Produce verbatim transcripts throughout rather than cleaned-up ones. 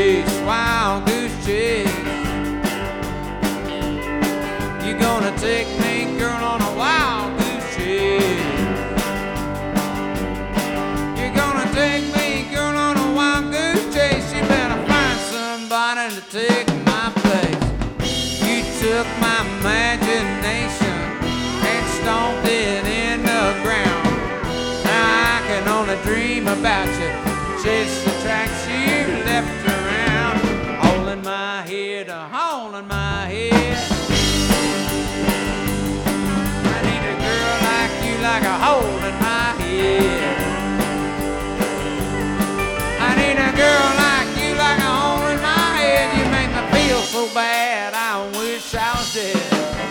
chase, wild goose chase. You gonna take me, girl, on a wild goose chase. You're gonna take me, girl, on a wild goose chase. You better find somebody to take my place. You took my imagination and stomped it in the ground. Now I can only dream about you, chase the tracks you left around. Holding my head, uh, holding my head. I need a girl like you, like a hole in my head. I need a girl like you, like a hole in my head. You make me feel so bad, I wish I was dead.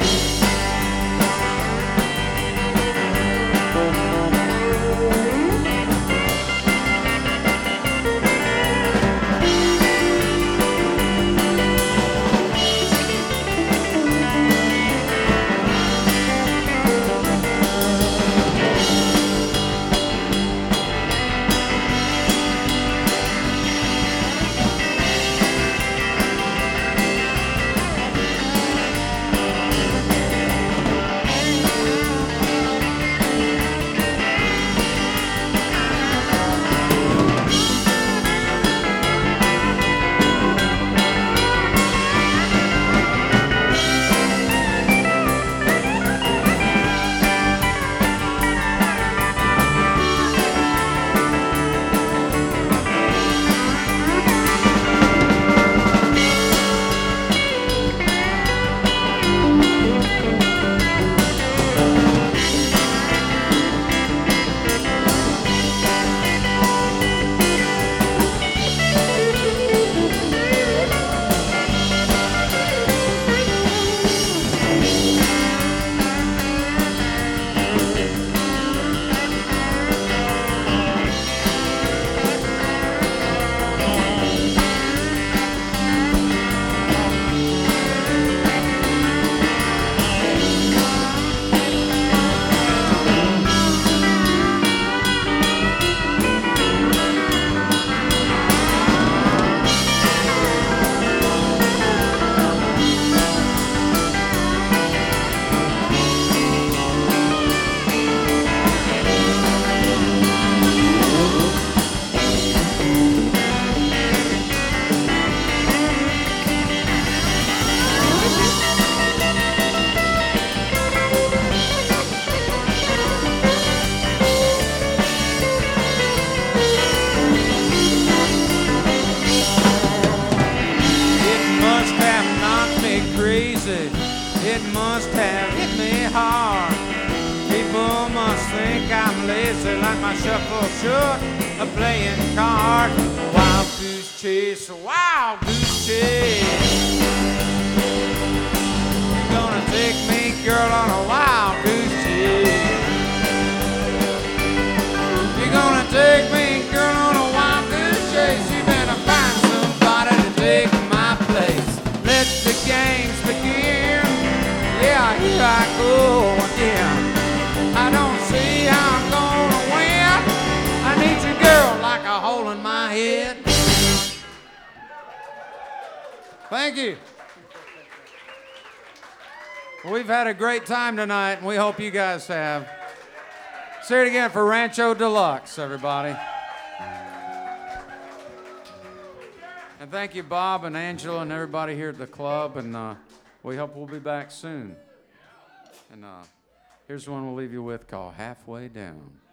It must have hit me hard. People must think I'm lazy, like my shuffle short of playing cards. Wild goose chase, wild goose chase. You're gonna take me, girl, on a wild goose chase. You're gonna take me, girl, on a wild goose chase. You better find somebody to take my place. Let the games begin. Yeah, here I go again. I don't see how I'm gonna win. I need you, girl, like a hole in my head. Thank you. Well, we've had a great time tonight, and we hope you guys have. Say it again for Rancho Deluxe, everybody. And thank you, Bob and Angela and everybody here at the club, and uh, we hope we'll be back soon. And uh, here's one we'll leave you with called Halfway Down.